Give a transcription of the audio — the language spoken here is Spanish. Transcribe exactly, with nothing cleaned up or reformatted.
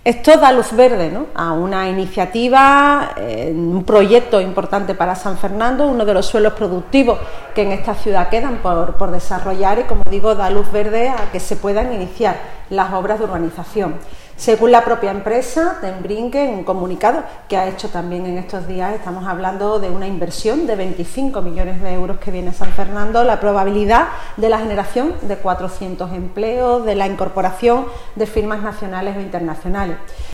Esto da luz verde, ¿no?, a una iniciativa, eh, un proyecto importante para San Fernando, uno de los suelos productivos que en esta ciudad quedan por, por desarrollar y, como digo, da luz verde a que se puedan iniciar las obras de urbanización. Según la propia empresa, Den Brinque, en un comunicado que ha hecho también en estos días, estamos hablando de una inversión de veinticinco millones de euros que viene a San Fernando, la probabilidad de la generación de cuatrocientos empleos, de la incorporación de firmas nacionales o internacionales.